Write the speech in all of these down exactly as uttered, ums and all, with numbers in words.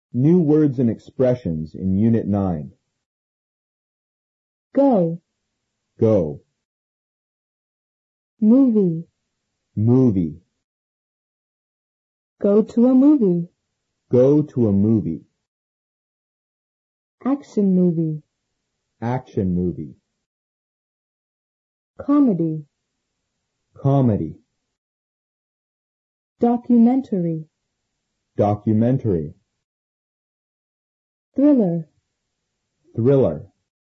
New words and expressions in Unit nine. Go. Go. Movie. Movie. Go to a movie. Go to a movie. Action movie. Action movie. Comedy. Comedy. Documentary. Documentary. Thriller. Thriller.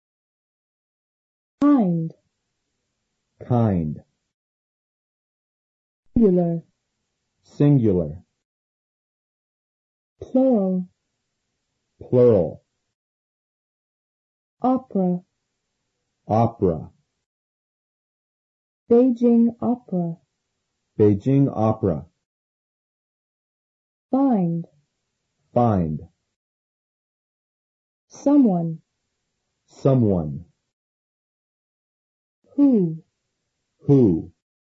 Kind. Kind. Singular. Singular. Plural. Plural. Opera. Opera. Beijing Opera. Beijing Opera. Find. Find. Someone. Someone. Who. Who.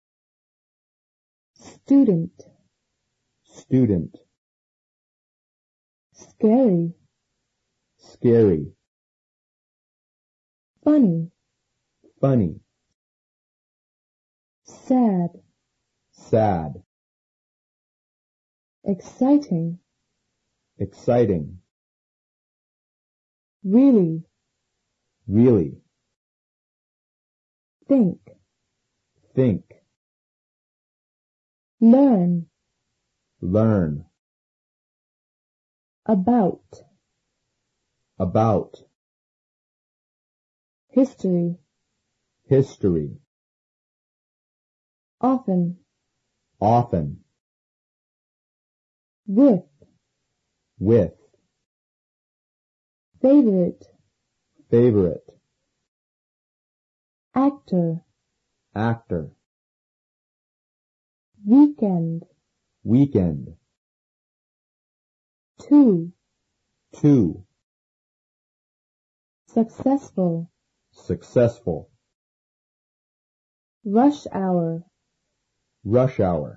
Student. Student. Scary. Scary. Funny. Funny. Sad. Sad. Exciting. Exciting. Really. Really. Think. Think. Learn. Learn. About. About. History. History. Often. Often. With. With. Favorite. Favorite. Actor. Actor. Weekend. Weekend. Two. Two. Successful. Successful. Rush hour. Rush hour.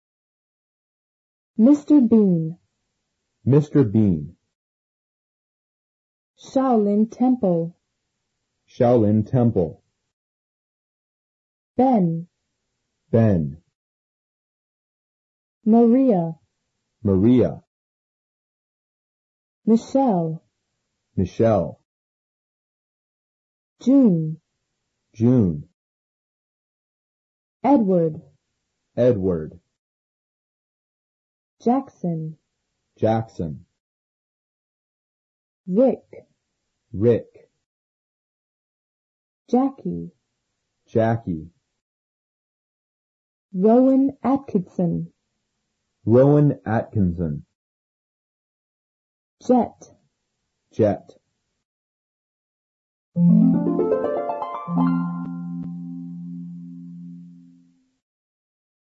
Mister Bean. Mister Bean. Shaolin Temple. Shaolin Temple. Ben. Ben. Maria. Maria. Michelle. Michelle. June. June. Edward. Edward. Jackson. Jackson. Rick. Rick. Jackie. Jackie. Rowan Atkinson. Rowan Atkinson. Jet. Jet.